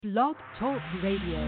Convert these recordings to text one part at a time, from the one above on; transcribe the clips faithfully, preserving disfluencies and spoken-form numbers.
Blog Talk Radio.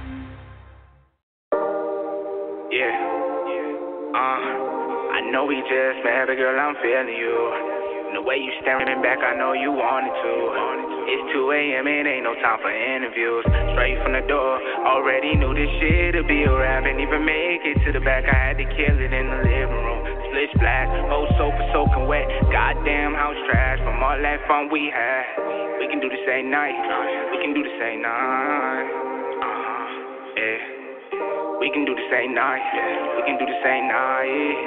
Yeah, uh, I know we just met, but girl, I'm feeling you. And the way you staring back, I know you wanted to. It's two a.m., it ain't no time for interviews. Straight from the door, already knew this shit'd be a rap. Ain't even make it to the back, I had to kill it in the living room. Split splash, whole sofa soaking wet. Goddamn house trash from all that fun we had. We can do the same night, we can do the same night. Uh-huh, yeah. We can do the same night, we can do the same night.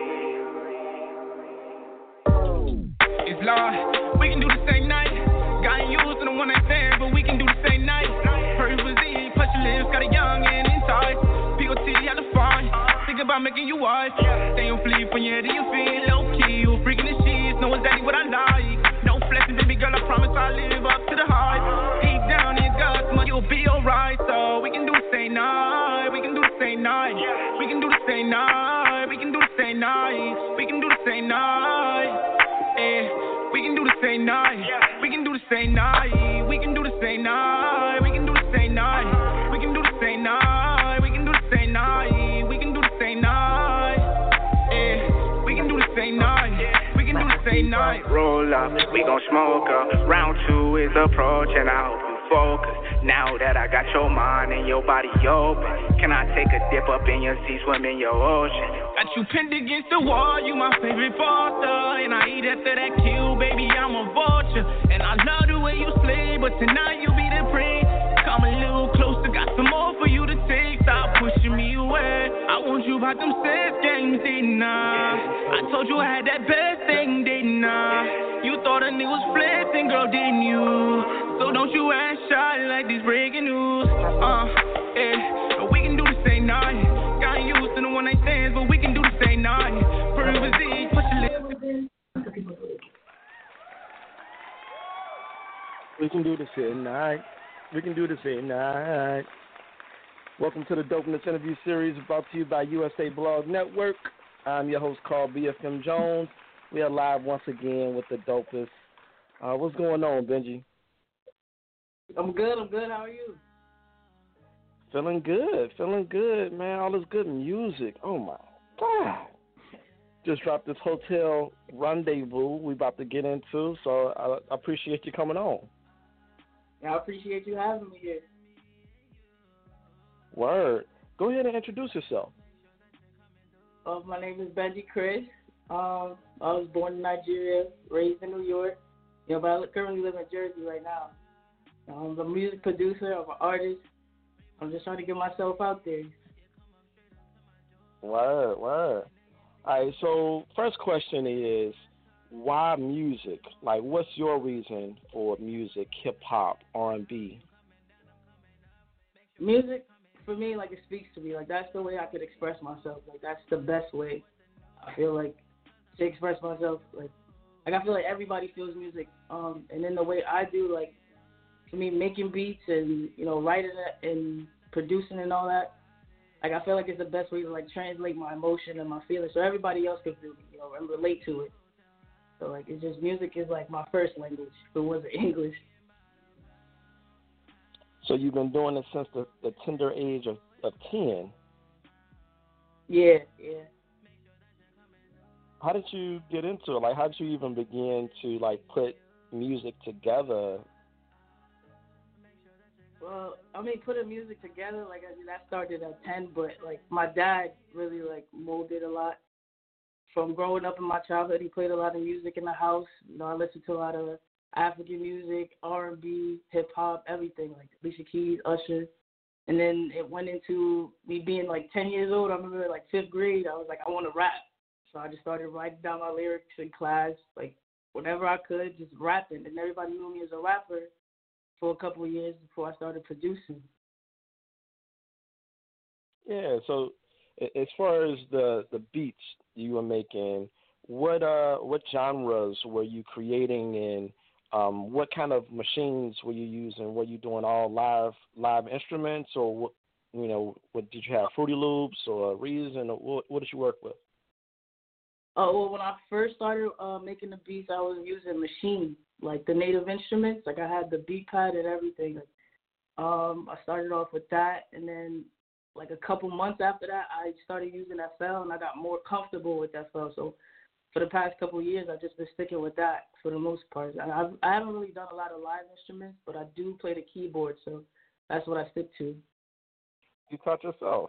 It's Lord, we can do the same night. Got used to the one night stand, but we can do the same night. Hurry with Z, push your lips, got a young and inside. P O T at the fine, think about making you wife. Stay on fleek from your head to your feet, low key. You freaking the sheets, know exactly what I like. No flexing, baby girl, I promise I'll live up to the hype. Deep down in God's mind, you'll be alright. So we can do the same night, we can do the same night. We can do the same night, we can do the same night. We can do the same night, yeah. We can do the same night, we can do the same night. We can do the same night, we can do the same night. We can do the same night, we can do the same night. We can do the same night, yeah. We can do the same night, we can do the same night. Roll up, we gon' smoke up. Round two is approaching, I hope you focus. Now that I got your mind and your body open, can I take a dip up in your sea, swim in your ocean? Got you pinned against the wall, you my favorite foster. And I eat after that kill, baby, I'm a vulture. And I love the way you slay, but tonight you be the prey. Come a little closer, got some more for you to take. Stop pushing me away, I want you about them sex games, didn't I? I told you I had that best thing, didn't I? You thought a nigga was flexing, girl, didn't you? So don't you act shy like this breaking news. Uh, yeah, we can do the same night. Got used to the one night stands, but we can do the same night. Privacy, push your lips. We can do the same night. We can do the same night. Welcome to the Dopeness Interview Series brought to you by U S A Blog Network. I'm your host, Carl B F M Jones. We are live once again with the Dopest. Uh, what's going on, Benji? I'm good, I'm good. How are you? Feeling good, feeling good, man. All this good music. Oh, my God. Just dropped this Hotel Rendezvous we about to get into, so I, I appreciate you coming on. Yeah, I appreciate you having me here. Word. Go ahead and introduce yourself. Uh, my name is Benji Chris. Um, I was born in Nigeria, raised in New York. You know, but I currently live in Jersey right now. I'm a music producer, I'm an artist. I'm just trying to get myself out there. Word, word. All right, so first question is, why music? Like, what's your reason for music, hip-hop, R and B? Music, for me, like, it speaks to me. Like, that's the way I could express myself. Like, that's the best way, I feel like, to express myself. Like, like I feel like everybody feels music. Um, and in the way I do, like, for me, making beats and, you know, writing it and producing and all that, like, I feel like it's the best way to, like, translate my emotion and my feelings so everybody else can feel, you know, and relate to it. So, like, it's just, music is, like, my first language. If it wasn't English. So you've been doing it since the, the tender age of, of ten. Yeah, yeah. How did you get into it? Like, how did you even begin to, like, put music together? Well, I mean, putting music together, like, I mean, that started at ten, but, like, my dad really, like, molded a lot. From growing up in my childhood, he played a lot of music in the house. You know, I listened to a lot of African music, R and B, hip-hop, everything, like Alicia Keys, Usher. And then it went into me being, like, ten years old. I remember, like, fifth grade, I was like, I want to rap. So I just started writing down my lyrics in class, like, whenever I could, just rapping. And everybody knew me as a rapper for a couple of years before I started producing. Yeah, so as far as the, the beats you were making, what uh what genres were you creating, and um, what kind of machines were you using? Were you doing all live live instruments, or what, you know, what did you have, Fruity Loops or Reason, or what, what did you work with? Oh, well, when I first started uh, making the beats, I was using machines, like the native instruments. Like, I had the beat pad and everything. Like, Um, I started off with that, and then like a couple months after that, I started using F L, and I got more comfortable with F L. So for the past couple of years, I've just been sticking with that for the most part. I, I've, I haven't really done a lot of live instruments, but I do play the keyboard, so that's what I stick to. You taught yourself?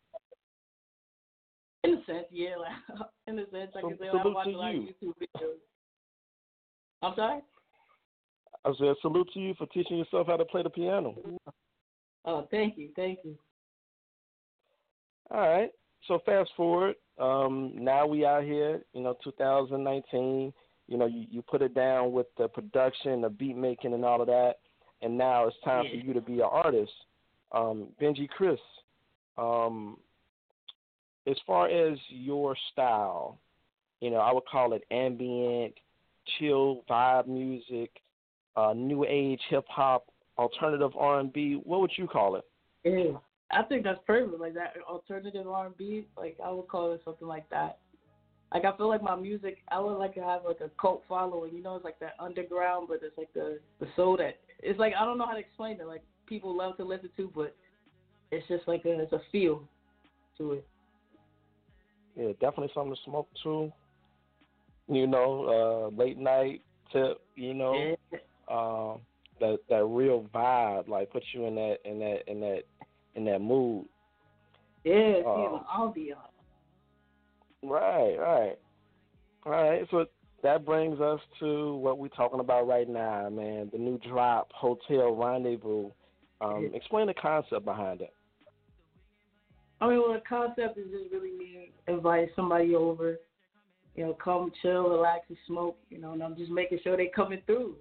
In a sense, yeah. Like, in a sense, I so, can say I watch a lot you. of YouTube videos. I'm sorry? I said salute to you for teaching yourself how to play the piano. Oh, thank you, thank you. All right. So fast forward. Um, now we out here, you know, two thousand nineteen. You know, you, you put it down with the production, the beat making, and all of that. And now it's time yeah. for you to be an artist. Um, Benji Chris, um, as far as your style, you know, I would call it ambient, chill vibe music, uh, new age hip hop, alternative R and B. What would you call it? Yeah. I think that's perfect, like that alternative R and B. Like I would call it something like that. Like I feel like my music, I would like to have like a cult following. You know, it's like that underground, but it's like the the soul that it's like I don't know how to explain it. Like people love to listen to, but it's just like a, it's a feel to it. Yeah, definitely something to smoke to. You know, uh, late night tip. You know, yeah. um, that that real vibe, like puts you in that in that in that. in that mood. Yeah, uh, feeling ambiance. Right, right. All right, so that brings us to what we're talking about right now, man, the new drop, Hotel Rendezvous. Um, explain the concept behind it. I mean, well, the concept is just really me inviting somebody over, you know, come chill, relax, and smoke, you know, and I'm just making sure they coming through.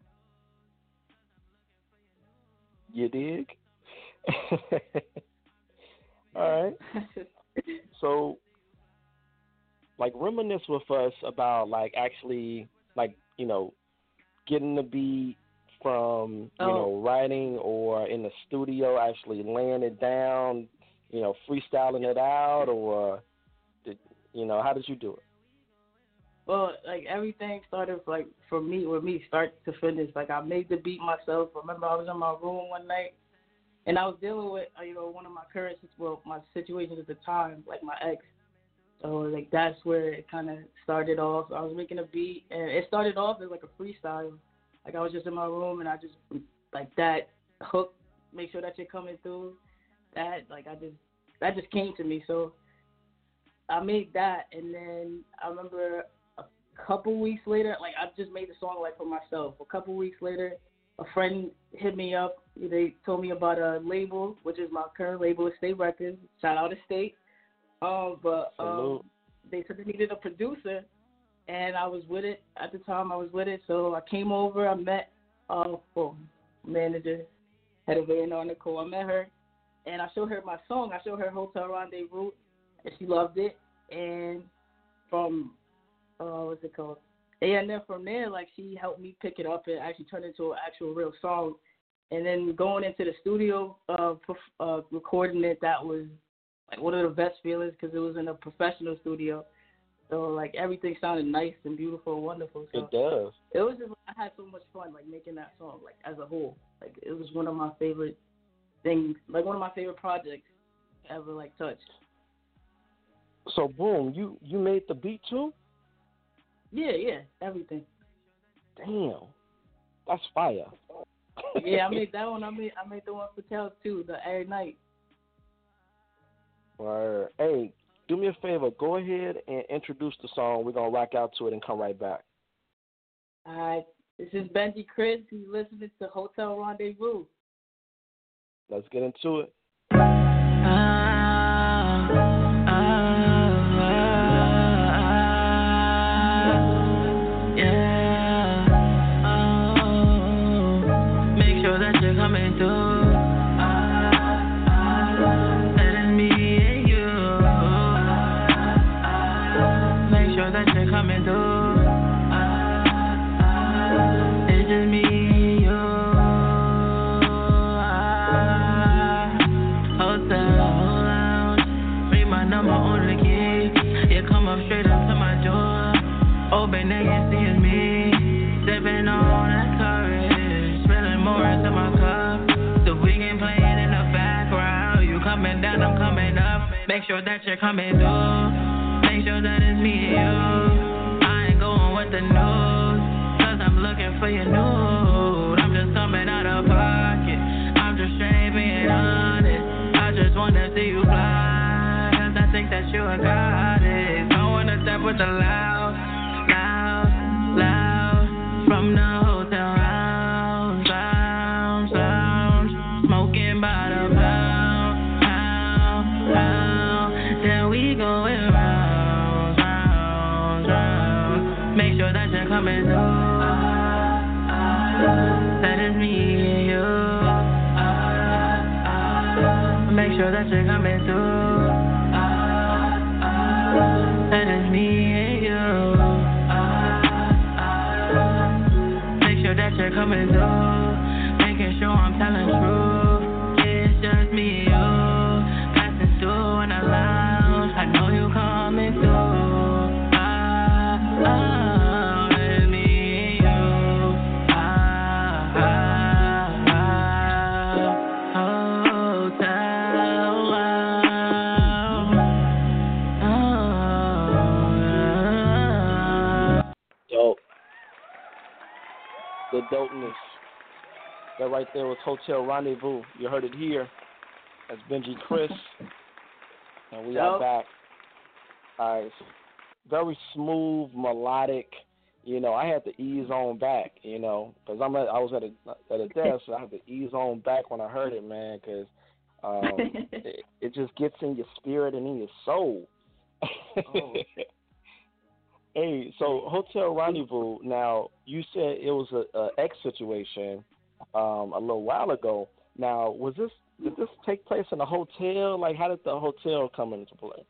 You dig? All right. So, like, reminisce with us about, like, actually, like, you know, getting the beat from, you oh. know, writing or in the studio, actually laying it down, you know, freestyling it out, or, did, you know, how did you do it? Well, like, everything started, like, for me, with me, start to finish. Like, I made the beat myself. I remember I was in my room one night, and I was dealing with, you know, one of my current, well, my situations at the time, like my ex. So, like, that's where it kind of started off. I was making a beat, and it started off as, like, a freestyle. Like, I was just in my room, and I just, like, that hook, make sure that you're coming through. That, like, I just, that just came to me. So, I made that, and then I remember a couple weeks later, like, I just made the song, like, for myself. A couple weeks later, a friend hit me up. They told me about a label, which is my current label, Estate Records. Shout out to State. Um, but um, they said they needed a producer, and I was with it. At the time, I was with it. So I came over. I met uh, well, manager, head of A and R, Nicole. I met her, and I showed her my song. I showed her Hotel Rendezvous, and she loved it. And from, uh, what's it called? And then from there, like, she helped me pick it up and actually turn it into an actual real song. And then going into the studio, uh, uh, recording it, that was, like, one of the best feelings because it was in a professional studio. So, like, everything sounded nice and beautiful and wonderful. So it does. It was just, I had so much fun, like, making that song, like, as a whole. Like, it was one of my favorite things, like, one of my favorite projects ever, like, touched. So, boom, you, you made the beat, too? Yeah, yeah, everything. Damn, that's fire. Yeah, I made that one. I made I made the one for Tell too, the Every Night. Right. Hey, do me a favor. Go ahead and introduce the song. We're gonna rock out to it and come right back. All right. This is Benji Chris. He's listening to Hotel Rendezvous. Let's get into it. So we Make sure that you're coming through. Make sure that it's me and you. I ain't going with the news, cause I'm looking for your nude. I'm just coming out of pocket. I'm just straight being honest. I just wanna see you fly, cause I think that you a goddess. I wanna step with the loud, loud, loud. From the hotel lounge, lounge, lounge. Smoking by the pound, pound, pound. Then we going round, round, round. Make sure that you're coming through. That is me and you. Make sure that you're coming through. That is me and you. Make sure that you're coming through. Making sure I'm telling true. It's just me and you. Passing through in the lounge. I know you coming through. Ah, ah, it's me and you. Ah, ah, ah. Hotel lounge. Dope. The dopeness. That right there was Hotel Rendezvous. You heard it here. That's Benji Chris. And we are Dope. back. All right. Very smooth, melodic. You know, I had to ease on back, you know, because I'm at, I was at a at a desk, so I had to ease on back when I heard it, man, because um, it, it just gets in your spirit and in your soul. Oh. Hey, so Hotel Rendezvous. Now you said it was a, a X situation um, a little while ago. Now, was this did this take place in a hotel? Like, how did the hotel come into play?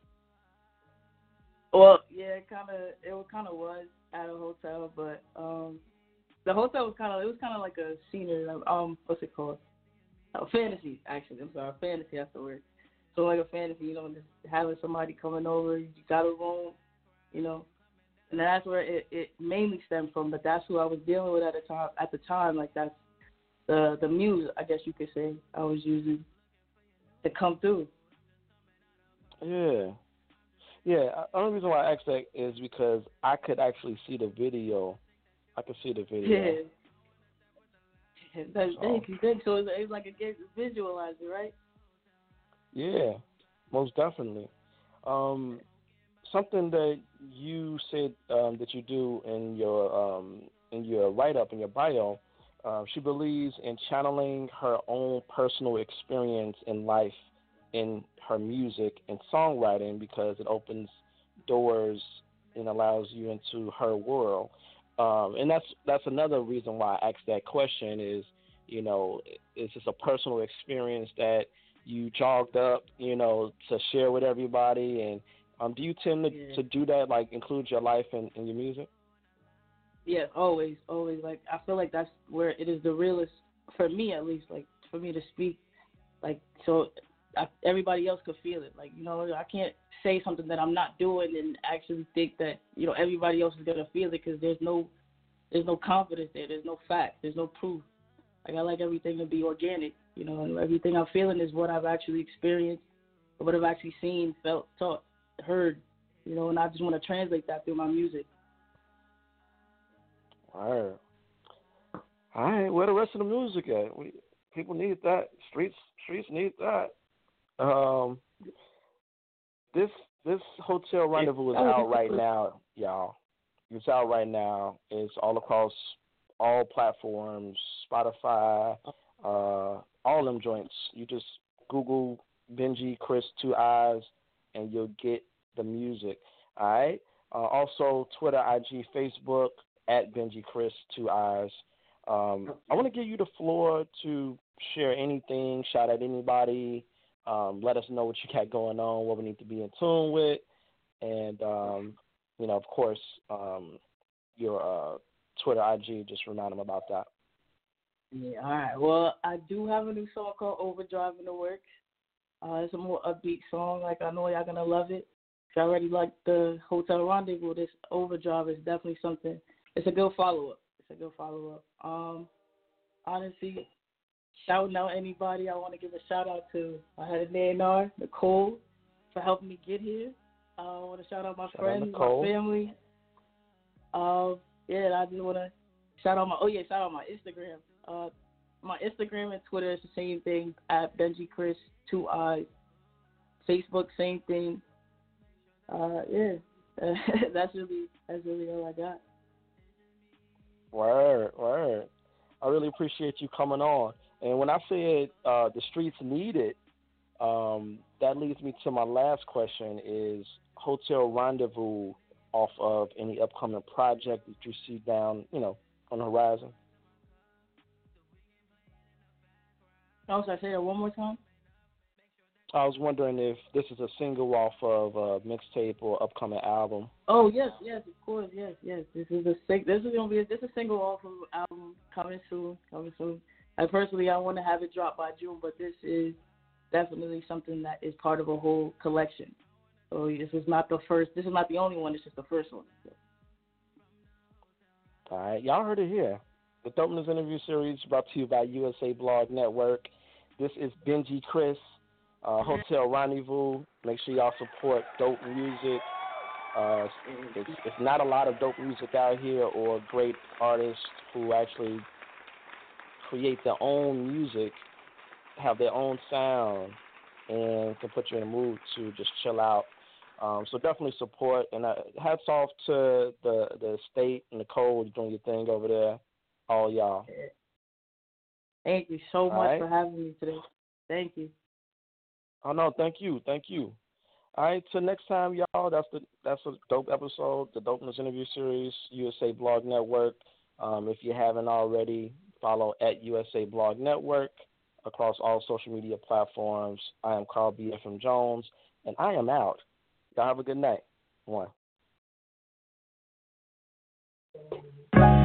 Well, yeah, it kind of it kind of was at a hotel, but um, the hotel was kind of it was kind of like a scenery. Um, what's it called? A fantasy, actually. I'm sorry, fantasy. That's the word. So like a fantasy, you know, just having somebody coming over, you got a room, you know, and that's where it, it mainly stemmed from. But that's who I was dealing with at the time. At the time, like that's the the muse, I guess you could say, I was using to come through. Yeah. Yeah, the only reason why I asked that is because I could actually see the video. I could see the video. Yeah. That's So, thank you, thank you. So it's, it's like a game to visualize it, right? yeah, most definitely. Um, something that you said um, that you do in your um, in your write-up, in your bio, uh, she believes in channeling her own personal experience in life in her music and songwriting because it opens doors and allows you into her world. Um, and that's that's another reason why I asked that question is, you know, is this a personal experience that you jogged up, you know, to share with everybody? And um, do you tend to, Yeah. to do that, like include your life in, in your music? Yeah, always, always. Like I feel like that's where it is the realest for me, at least. Like for me to speak, like so I, everybody else could feel it. Like you know, I can't say something that I'm not doing and actually think that you know everybody else is gonna feel it because there's no there's no confidence there. There's no fact. There's no proof. Like I like everything to be organic. You know, and everything I'm feeling is what I've actually experienced, or what I've actually seen, felt, taught, heard. You know, and I just want to translate that through my music. All right. All right. Where the rest of the music at? We, people need that. Streets, streets need that. Um, this this Hotel Rendezvous is out right now, y'all. It's out right now. It's all across all platforms, Spotify, uh, all them joints. You just Google Benji Chris Two Eyes, and you'll get the music. All right. Uh, also, Twitter, I G, Facebook at Benji Chris Two Eyes. Um, I want to give you the floor to share anything, shout at anybody. Um, let us know what you got going on, what we need to be in tune with, and um, you know, of course, um, your uh, Twitter, I G. Just remind them about that. Yeah, all right. Well, I do have a new song called Overdrive in the works. Uh, it's a more upbeat song. Like, I know y'all going to love it. If y'all already like the Hotel Rendezvous, this Overdrive is definitely something. It's a good follow-up. It's a good follow-up. Um, honestly, shouting out anybody I want to give a shout-out to. I had an A and R, Nicole. for helping me get here. Uh, I want to shout out my shout friends, out my family. Uh, yeah, I just want to shout out my, oh yeah, shout out my Instagram. Uh, my Instagram and Twitter is the same thing, at Benji Chris, two eyes. Facebook, same thing. Uh, yeah, that's really, that's really all I got. Word, word. I really appreciate you coming on. And when I said uh, the streets need it, um, that leads me to my last question: is Hotel Rendezvous off of any upcoming project that you see down, you know, on the horizon? Oh, should I say that one more time? I was wondering if this is a single off of a mixtape or upcoming album. Oh yes, yes, of course, yes, yes. This is a sing- This is gonna be a, this is a single off of album coming soon, coming soon. I personally, I want to have it drop by June, but this is definitely something that is part of a whole collection. So this is not the first. This is not the only one. It's just the first one. So. All right, y'all heard it here. The Dopeness Interview Series brought to you by U S A Blog Network. This is Benji Chris, uh, Hotel Rendezvous. Make sure y'all support dope music. Uh, it's, it's not a lot of dope music out here, or great artists who actually create their own music, have their own sound, and can put you in a mood to just chill out. Um, so definitely support, and uh, hats off to the the state and the code doing your thing over there, all y'all. Thank you so all much right. for having me today. Thank you. Oh no, thank you, thank you. All right, till next time, y'all. That's the that's a dope episode, the Dopeness Interview Series, U S A Blog Network. Um, if you haven't already, follow at U S A Blog Network across all social media platforms. I am Carl B. F M Jones, and I am out. Y'all have a good night. One.